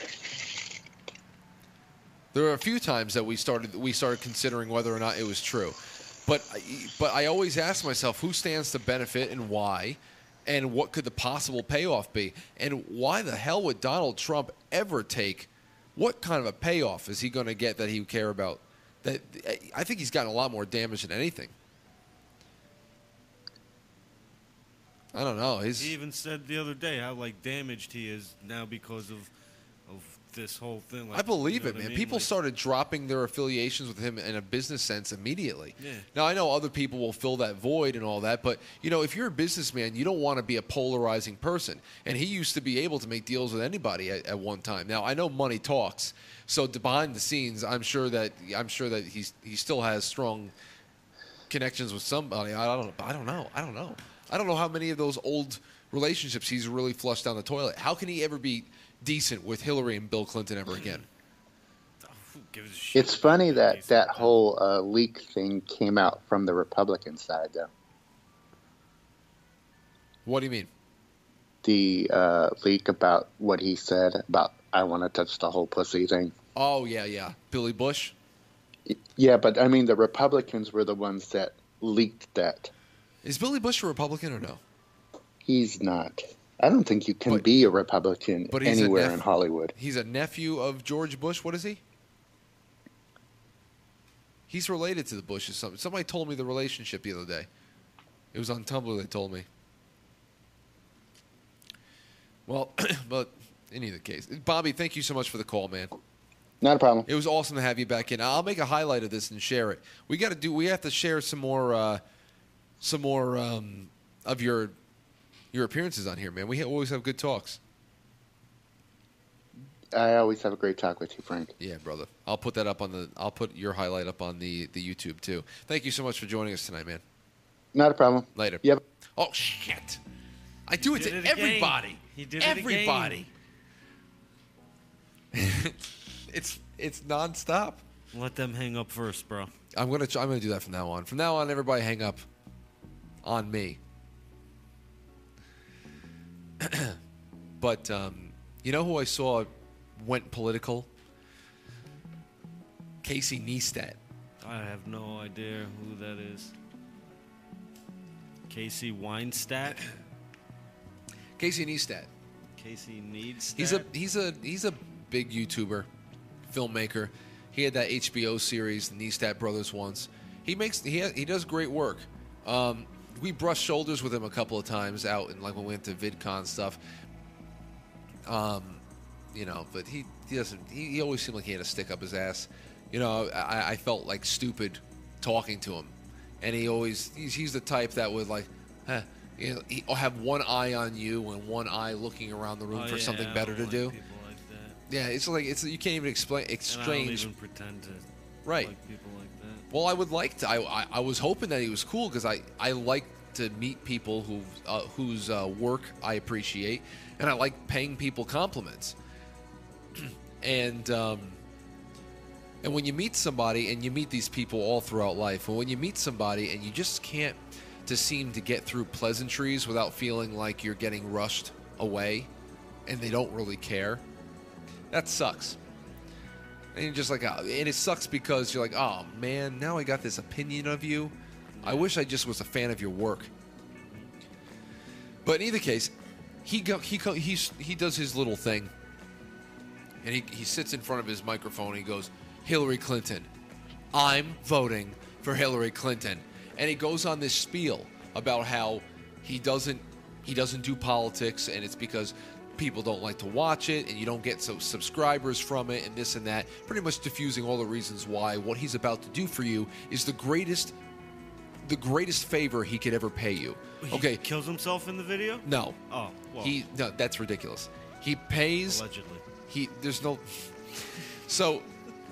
B: There were a few times that we started considering whether or not it was true, but I always ask myself, who stands to benefit and why, and what could the possible payoff be, and why the hell would Donald Trump ever take? What kind of a payoff is he going to get that he would care about? That I think he's gotten a lot more damage than anything. I don't know.
C: He even said the other day how damaged he is now because of this whole thing.
B: I believe it, man. People started dropping their affiliations with him in a business sense immediately.
C: Yeah.
B: Now, I know other people will fill that void and all that, but if you're a businessman, you don't want to be a polarizing person. And he used to be able to make deals with anybody at one time. Now, I know money talks, so behind the scenes, I'm sure that he still has strong connections with somebody. I don't know. I don't know how many of those old relationships he's really flushed down the toilet. How can he ever be decent with Hillary and Bill Clinton ever again?
C: Who gives a shit?
D: It's funny that whole leak thing came out from the Republican side, though.
B: What do you mean?
D: The leak about what he said about "I want to touch the whole pussy" thing.
B: Oh, yeah. Billy Bush?
D: Yeah, but I mean, the Republicans were the ones that leaked that.
B: Is Billy Bush a Republican or no?
D: He's not. I don't think you can be a Republican anywhere in Hollywood.
B: He's a nephew of George Bush. What is he? He's related to the Bushes. Somebody told me the relationship the other day. It was on Tumblr they told me. Well, but in either case. Bobby, thank you so much for the call, man.
D: Not a problem.
B: It was awesome to have you back in. I'll make a highlight of this and share it. We have to share some more of your appearances on here, man. We always have good talks.
D: I always have a great talk with you, Frank.
B: Yeah, brother. I'll put your highlight up on the YouTube too. Thank you so much for joining us tonight, man.
D: Not a problem.
B: Later.
D: Yep.
B: Oh, shit. I do it to everybody.
C: He did it
B: everybody. It's nonstop.
C: Let them hang up first, bro.
B: I'm gonna do that from now on. From now on, everybody hang up on me. But you know who I saw went political? Casey Neistat.
C: I have no idea who that is. Casey Weinstadt.
B: Casey Neistat.
C: Casey Neistat.
B: He's a big YouTuber, filmmaker. He had that HBO series, the Neistat Brothers, once. He does great work. We brushed shoulders with him a couple of times out and like when we went to VidCon stuff. You know, but he doesn't. He always seemed like he had a stick up his ass. You know, I felt like stupid talking to him, and he's the type that would like, you know, he'll have one eye on you and one eye looking around the room for something better to do.
C: People like that.
B: Yeah, it's you can't even explain. It's
C: and
B: strange.
C: I don't even pretend to
B: right.
C: like people like that.
B: Well, I would like to. I was hoping that he was cool because I like to meet people whose work I appreciate, and I like paying people compliments. And when you meet somebody, and you meet these people all throughout life, and when you meet somebody and you just can't seem to get through pleasantries without feeling like you're getting rushed away, and they don't really care, that sucks. And you're just like, and it sucks because you're like, oh man, now I got this opinion of you. I wish I just was a fan of your work. But in either case, he does his little thing, and he sits in front of his microphone and he goes, Hillary Clinton. I'm voting for Hillary Clinton. And he goes on this spiel about how he doesn't do politics, and it's because people don't like to watch it, and you don't get subscribers from it, and this and that. Pretty much diffusing all the reasons why what he's about to do for you is the greatest favor he could ever pay you. Okay.
C: He kills himself in the video?
B: No.
C: Oh, well.
B: No, that's ridiculous. He pays.
C: Allegedly.
B: There's no. So.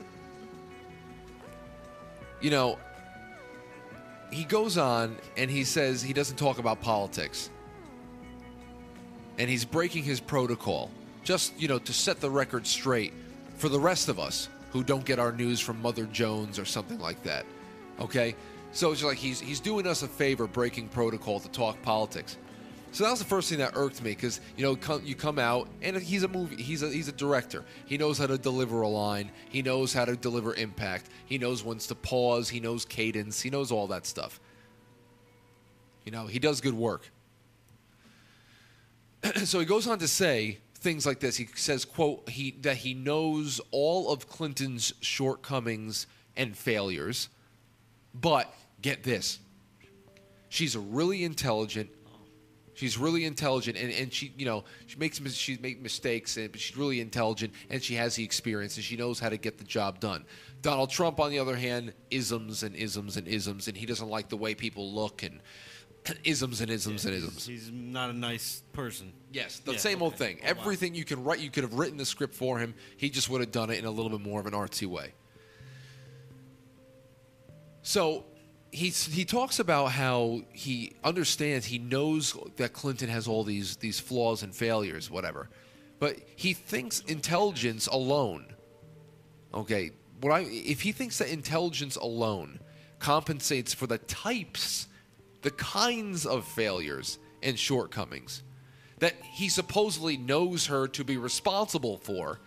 B: You know, he goes on and he says he doesn't talk about politics. And he's breaking his protocol. Just, you know, to set the record straight for the rest of us who don't get our news from Mother Jones or something like that. Okay? So it's like he's doing us a favor breaking protocol to talk politics. So that was the first thing that irked me because, you know, you come out, and he's a director. He knows how to deliver a line. He knows how to deliver impact. He knows when to pause. He knows cadence. He knows all that stuff. You know, he does good work. So he goes on to say things like this. He says, quote, that he knows all of Clinton's shortcomings and failures, but get this, she's really intelligent, and she, you know, she makes mistakes, but she's really intelligent, and she has the experience, and she knows how to get the job done. Donald Trump, on the other hand, isms, and he doesn't like the way people look, and isms.
C: He's not a nice person.
B: Yes, the same old thing. Everything you can write, you could have written the script for him. He just would have done it in a little bit more of an artsy way. So he talks about how he understands, he knows that Clinton has all these flaws and failures, whatever. But he thinks intelligence alone, okay, if he thinks that intelligence alone compensates for the kinds of failures and shortcomings that he supposedly knows her to be responsible for,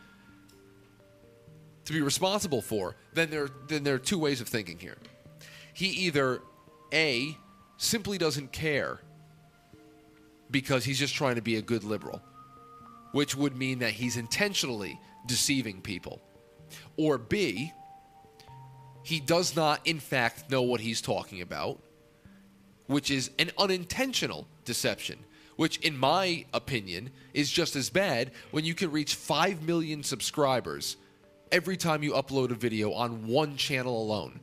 B: then there are two ways of thinking here. He either, A, simply doesn't care because he's just trying to be a good liberal, which would mean that he's intentionally deceiving people. Or B, he does not, in fact, know what he's talking about, which is an unintentional deception, which, in my opinion, is just as bad when you can reach 5 million subscribers every time you upload a video on one channel alone.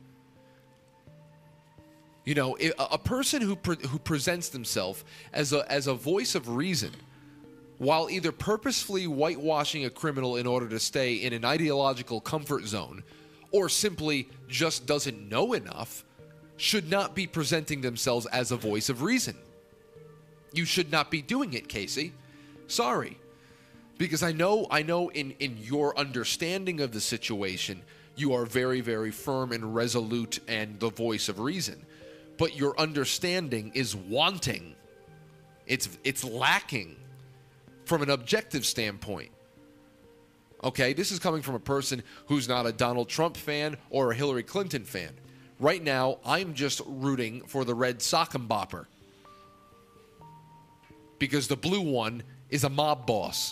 B: You know, a person who presents themselves as a voice of reason, while either purposefully whitewashing a criminal in order to stay in an ideological comfort zone, or simply just doesn't know enough, should not be presenting themselves as a voice of reason. You should not be doing it, Casey. Sorry. Because I know in your understanding of the situation, you are very, very firm and resolute and the voice of reason. But your understanding is wanting. It's lacking from an objective standpoint. Okay, this is coming from a person who's not a Donald Trump fan or a Hillary Clinton fan. Right now, I'm just rooting for the red sock and bopper. Because the blue one is a mob boss.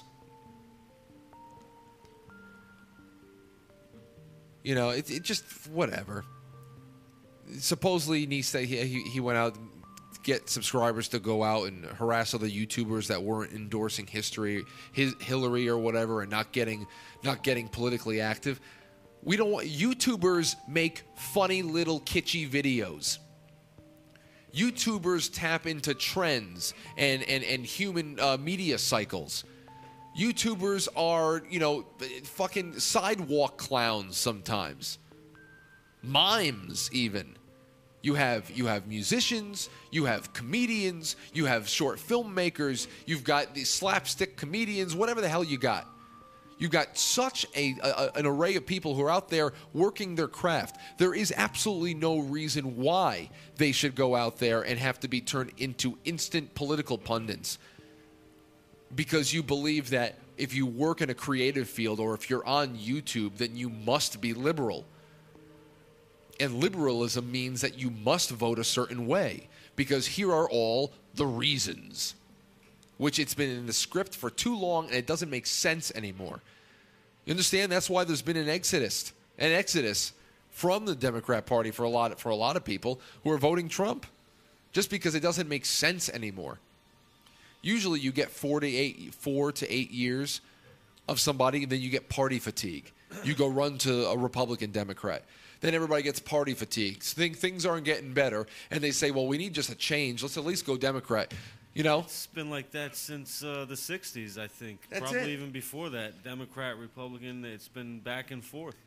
B: You know, it just, whatever. Supposedly, he went out to get subscribers to go out and harass other YouTubers that weren't endorsing Hillary or whatever, and not getting politically active. We don't want YouTubers make funny little kitschy videos. YouTubers tap into trends and human media cycles. YouTubers are, fucking sidewalk clowns sometimes. Mimes, even. You have musicians, you have comedians, you have short filmmakers, you've got these slapstick comedians, whatever the hell you got. You've got such an array of people who are out there working their craft. There is absolutely no reason why they should go out there and have to be turned into instant political pundits. Because you believe that if you work in a creative field or if you're on YouTube, then you must be liberal. And liberalism means that you must vote a certain way. Because here are all the reasons. Which it's been in the script for too long and it doesn't make sense anymore. You understand? That's why there's been an exodus from the Democrat Party for a lot of people who are voting Trump. Just because it doesn't make sense anymore. Usually you get 4 to 8 years of somebody, and then you get party fatigue. You go run to a Republican Democrat. Then everybody gets party fatigue. Things aren't getting better, and they say, well, we need just a change. Let's at least go Democrat. You know?
C: It's been like that since the 60s, I think.
B: That's
C: Probably
B: it.
C: even before that. Democrat, Republican, it's been back and forth.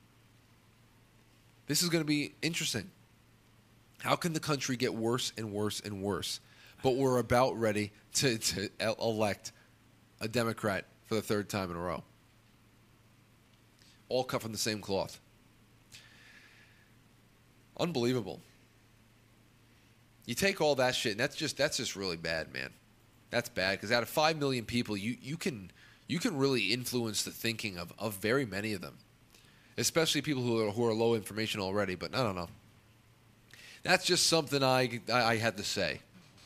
B: This is going to be interesting. How can the country get worse and worse and worse? But we're about ready to elect a Democrat for the third time in a row. All cut from the same cloth. Unbelievable. You take all that shit, and that's just really bad, man. That's bad, because out of 5 million people, you can really influence the thinking of very many of them, especially people who are low information already. But I don't know. That's just something I had to say.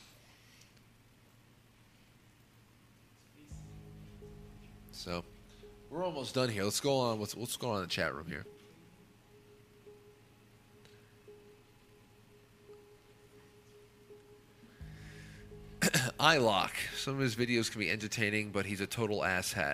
B: So we're almost done here. Let's go on. What's going on in the chat room here? iLock. Some of his videos can be entertaining, but he's a total asshat.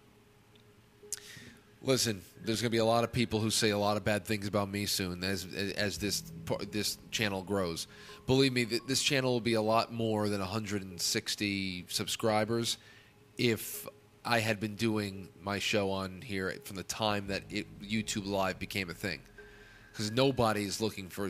B: Listen, there's going to be a lot of people who say a lot of bad things about me soon as this channel grows. Believe me, this channel will be a lot more than 160 subscribers if I had been doing my show on here from the time that YouTube Live became a thing. Because nobody is looking for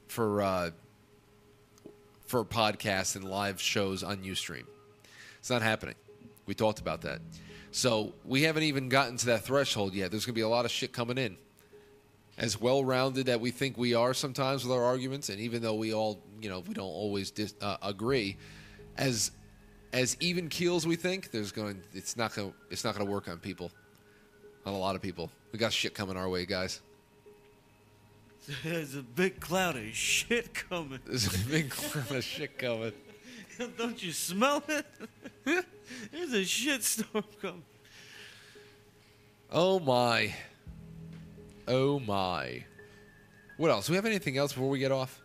B: podcasts and live shows on Ustream. It's not happening. We talked about that. So we haven't even gotten to that threshold yet. There's going to be a lot of shit coming in. As well-rounded that we think we are sometimes with our arguments, and even though we all, we don't always agree, as even keels we think, it's not going to work on people, on a lot of people. We got shit coming our way, guys.
C: There's a big cloud of shit coming.
B: There's a big cloud of shit coming.
C: Don't you smell it? There's a shit storm coming.
B: Oh, my. Oh, my. What else? Do we have anything else before we get off?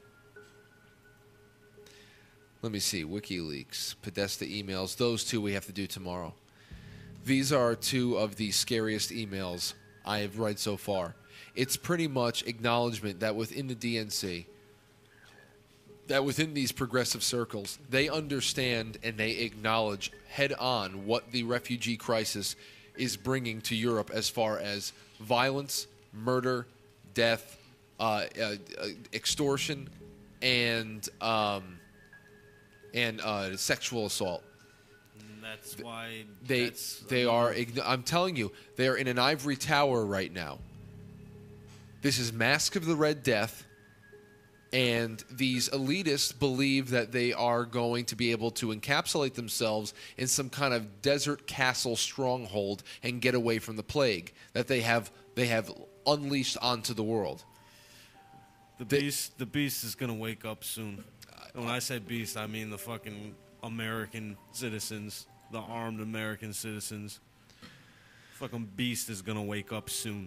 B: Let me see. WikiLeaks, Podesta emails. Those two we have to do tomorrow. These are two of the scariest emails I have read so far. It's pretty much acknowledgement that within the DNC, that within these progressive circles, they understand and they acknowledge head on what the refugee crisis is bringing to Europe as far as violence, murder, death, extortion, and and sexual assault.
C: That's why
B: they are. I'm telling you, they are in an ivory tower right now. This is Mask of the Red Death, and these elitists believe that they are going to be able to encapsulate themselves in some kind of desert castle stronghold and get away from the plague that they have unleashed onto the world.
C: The beast is gonna wake up soon. And when I say beast, I mean the fucking American citizens, the armed American citizens. Fucking beast is gonna wake up soon.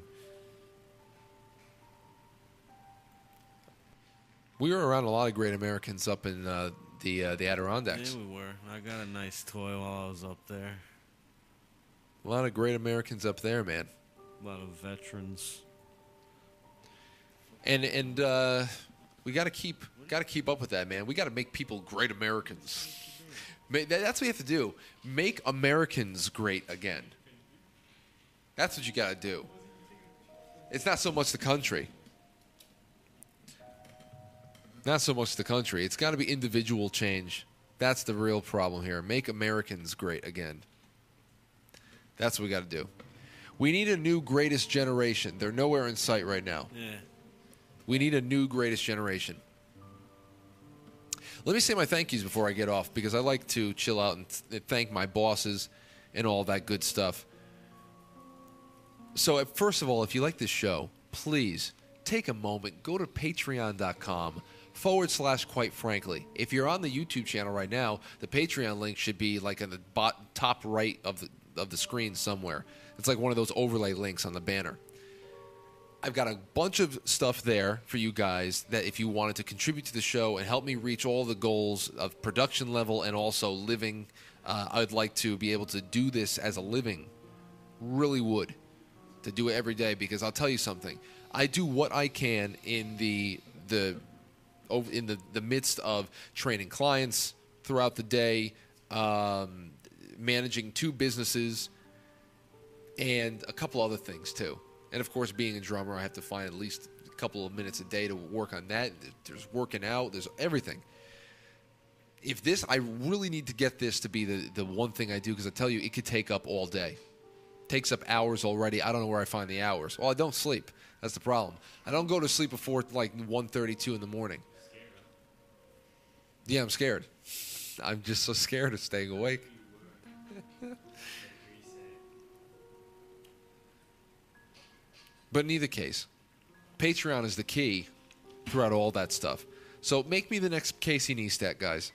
B: We were around a lot of great Americans up in the Adirondacks.
C: Yeah, we were. I got a nice toy while I was up there.
B: A lot of great Americans up there, man.
C: A lot of veterans.
B: And we got to keep up with that, man. We got to make people great Americans. That's what you have to do. Make Americans great again. That's what you got to do. It's not so much the country. Not so much the country. It's got to be individual change. That's the real problem here. Make Americans great again. That's what we got to do. We need a new greatest generation. They're nowhere in sight right now.
C: Yeah.
B: We need a new greatest generation. Let me say my thank yous before I get off, because I like to chill out and thank my bosses and all that good stuff. So, first of all, if you like this show, please take a moment, go to patreon.com/quite frankly. If you're on the YouTube channel right now, the Patreon link should be like in the top right of the screen somewhere. It's like one of those overlay links on the banner. I've got a bunch of stuff there for you guys that if you wanted to contribute to the show and help me reach all the goals of production level and also living, I'd like to be able to do this as a living. Really would. To do it every day, because I'll tell you something. I do what I can in the midst of training clients throughout the day, managing 2 businesses, and a couple other things too. And of course, being a drummer, I have to find at least a couple of minutes a day to work on that. There's working out. There's everything. I really need to get this to be the one thing I do, because I tell you, it could take up all day. It takes up hours already. I don't know where I find the hours. Well, I don't sleep. That's the problem. I don't go to sleep before like 1:32 in the morning. Yeah, I'm scared. I'm just so scared of staying awake. But in either case, Patreon is the key throughout all that stuff. So make me the next Casey Neistat, guys.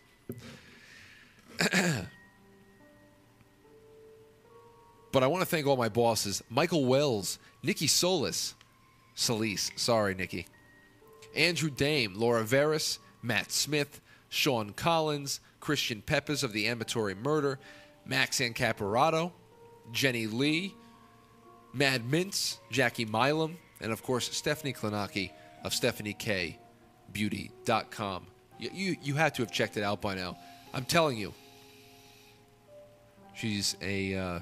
B: But I want to thank all my bosses: Michael Wells, Nikki Solis, sorry, Nikki, Andrew Dame, Laura Veris, Matt Smith, Sean Collins, Christian Peppers of the Amatory Murder, Max Ancaparato, Jenny Lee, Mad Mints, Jackie Milam, and of course Stephanie Klanaki of StephanieKBeauty.com. You had to have checked it out by now. I'm telling you, she's a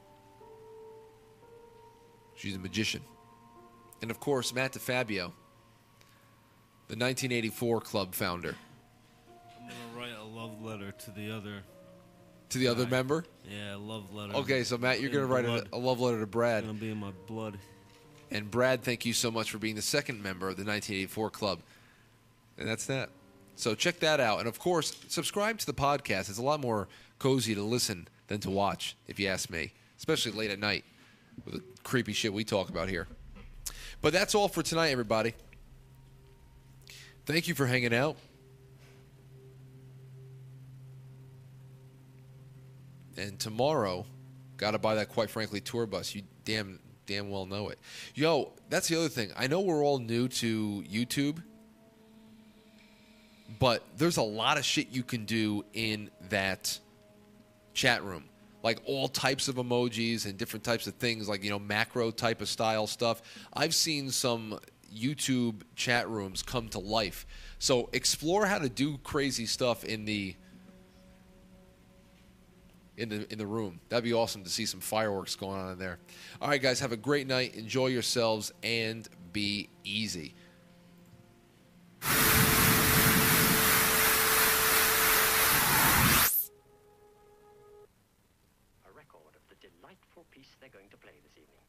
B: magician. And of course, Matt DeFabio, the 1984 club founder.
C: I'm gonna write a love letter to the other.
B: To the other member?
C: Yeah, a love letter.
B: Okay, so Matt, you're going to write a love letter to Brad.
C: It's going to be in my blood.
B: And Brad, thank you so much for being the second member of the 1984 Club. And that's that. So check that out. And, of course, subscribe to the podcast. It's a lot more cozy to listen than to watch, if you ask me, especially late at night with the creepy shit we talk about here. But that's all for tonight, everybody. Thank you for hanging out. And tomorrow, gotta buy that Quite Frankly tour bus. You damn well know it. Yo, that's the other thing. I know we're all new to YouTube, but there's a lot of shit you can do in that chat room. Like all types of emojis and different types of things, like, macro type of style stuff. I've seen some YouTube chat rooms come to life. So explore how to do crazy stuff in the room. That'd be awesome to see some fireworks going on in there. All right, guys, have a great night. Enjoy yourselves and be easy.
E: they're going to play this evening.